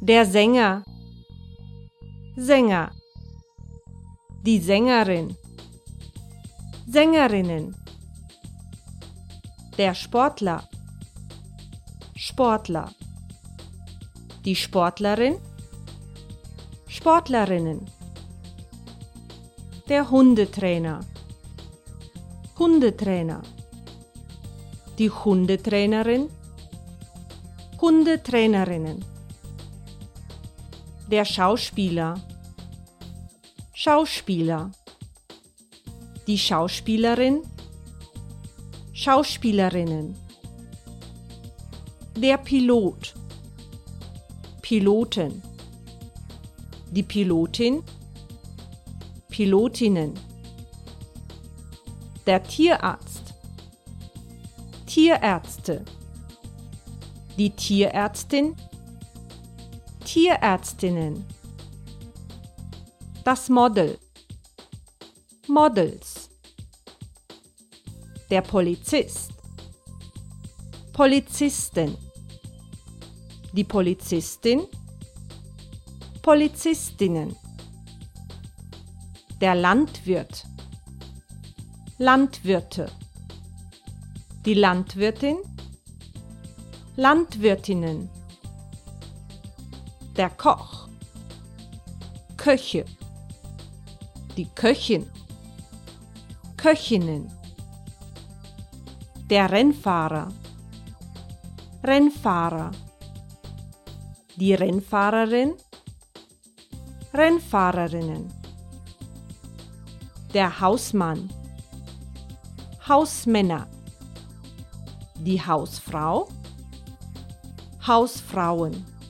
Der Sänger, Sänger. Die Sängerin, Sängerinnen. Der Sportler, Sportler. Die Sportlerin, Sportlerinnen. Der Hundetrainer, Hundetrainer. Die Hundetrainerin, Hundetrainerinnen. Der Schauspieler, Schauspieler. Die Schauspielerin, Schauspielerinnen. Der Pilot, Piloten. Die Pilotin, Pilotinnen. Der Tierarzt, Tierärzte. Die Tierärztin, Tierärztinnen. Das Model, Models. Der Polizist, Polizisten. Die Polizistin, Polizistinnen. Der Landwirt, Landwirte. Die Landwirtin, Landwirtinnen. Der Koch, Köche. Die Köchin, Köchinnen. Der Rennfahrer, Rennfahrer. Die Rennfahrerin, Rennfahrerinnen. Der Hausmann, Hausmänner. Die Hausfrau, Hausfrauen.